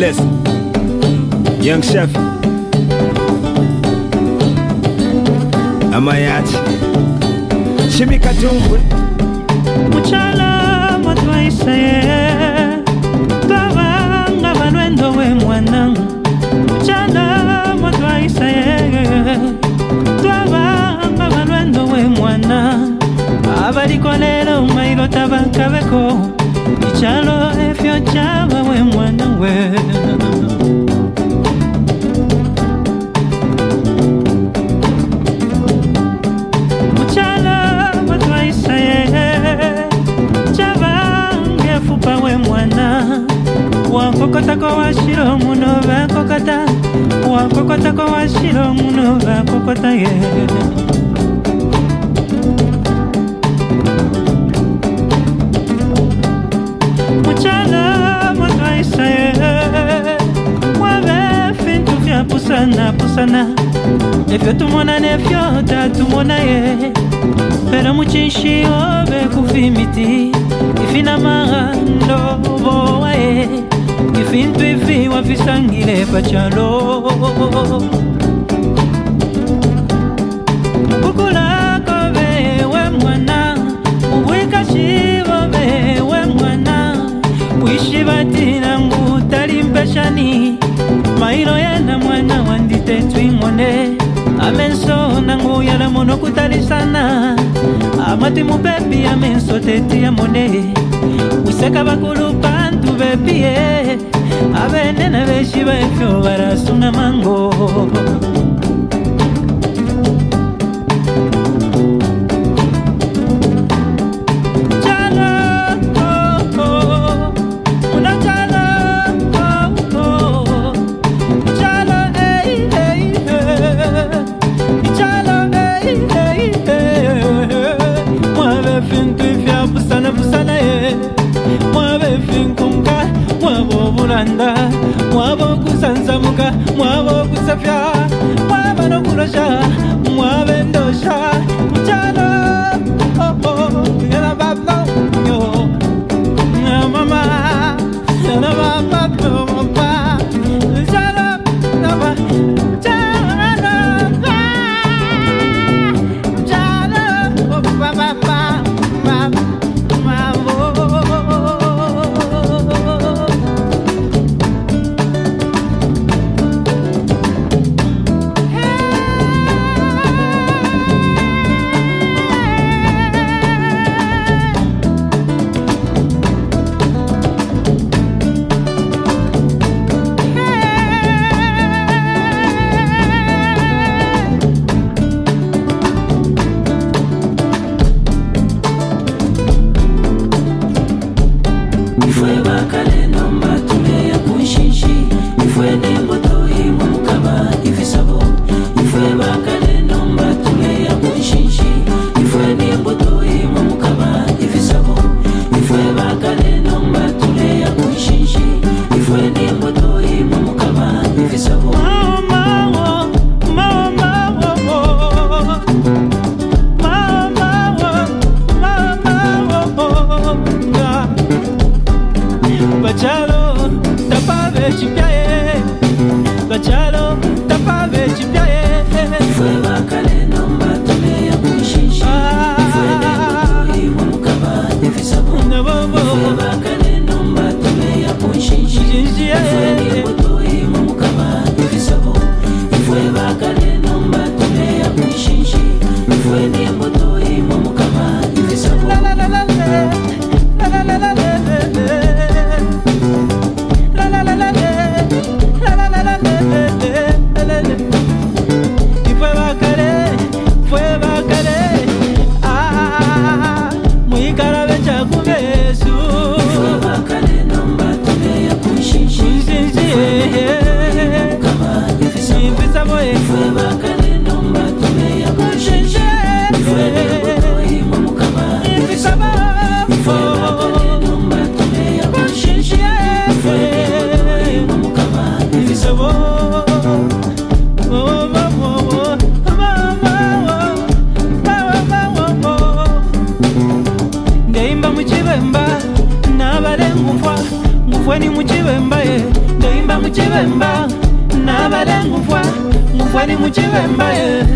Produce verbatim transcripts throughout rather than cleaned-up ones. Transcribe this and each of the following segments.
Bless, Young Chef, Amayati, Shimika Tungu, Muchala matwaise, Tavanga vanwendo we mwana. Muchala matwaise, Tavanga vanwendo we mwana. Abali kolelo mailo tabanka beko, Ichalo efyo chaba we mwana we. Muchala matwaise, Chabange fupa we mwana. Wakokota ko washiro muno bakokota, Wakokota ko washiro muno bakokota ye. Muchala matwaise, Wabe fintu fya pusana pusana. Efyo tumona nefyo tatumona ye. Pero muchinshi obe kufimiti, Ifina mando boa ye. Ifintu ifi wafisangile pachalo. Kukula kobe we mwana, Uwika shiva be we mwana. Uishibati na ngutali mpeshani, Mairo yana mwana wandite tuimone. Amenso nangu yala mono kutali sana, Amati mubebi amenso teti ya mone. Useka bakulu pantu bebi ye, Abene na beshi befyo barasuna mango. Mwabo kusanzamuka, mwabo kusafya, mwabo no kurosha, mwabe ndosha. Muchala, oh oh, yana babno yo, na mama, yana baba no mama. Muchala, naba, muchala, muchala, oh baba baba, baba. Bachalo, tapave chipiae. Bachalo, tapave chipiae. Fue bacale nomba tome ya kushishi. Fue nembo iwa mukaba efisabo. Fue bacale nomba tome ya kushishi. Fue nembo iwa mukaba efisabo. Fue bacale nomba tome ya kushishi. Fue nembo iwa mukaba efisabo. La la la la la la la la la. muchibemba nabale ngufwa ngufwa ni muchibemba yeah.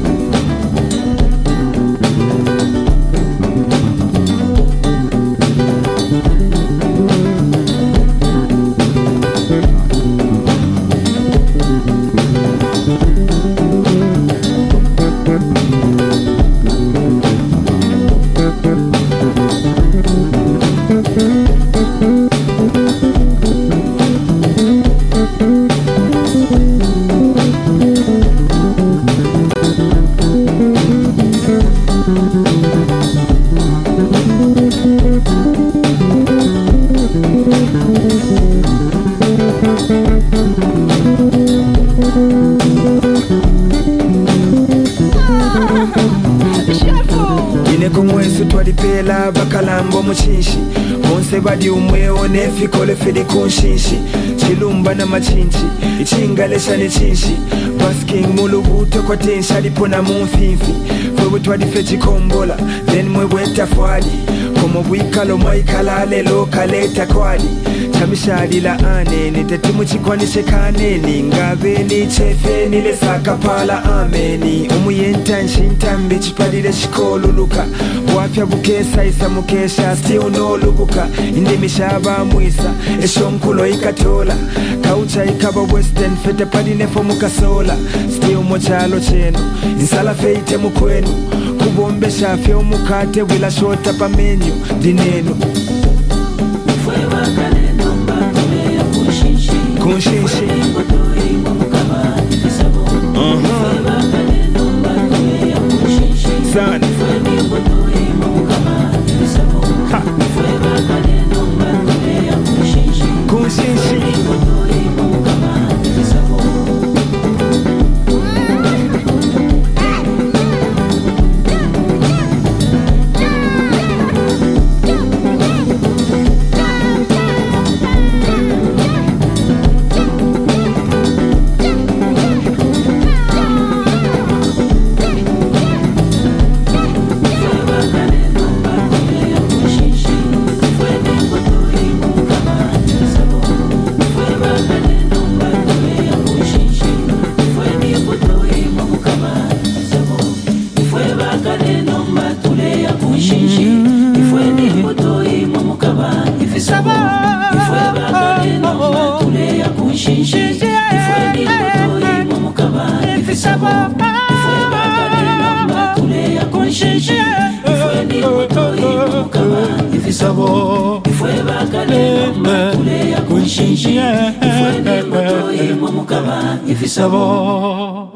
Twalipela bakalambo muchinshi bonse badi umweo nefikole fili kunshinshi chilumba na machinchi ichingalesha ni chinshi basking mulubuto kwa tensha lipona mumfimfi fwewe twalife chikombola then mweweta fwali komo bwikalo mwaikalale lokaleta kwali chamishalila ane nitetimu chikwanishe kaneni ngabe ni chefe nile sakapala ameni umuyenta nshintambi chipalile shikoluluka wapya bukesa isa mukesha still no lubuka indimishaba mwisa eshonkulo ikatola kaucha ikaba western fete paline fo mukasola still mochalo cheno insala feite mukwenu kubombesha fye umukate wila shota pa menu dinenu kunshinshi uh-huh. Sana ha. Kunshinshi Sabo, fue bacane, mule ya kunshinshi, fue ni moto imo mukaba, ifi sabo.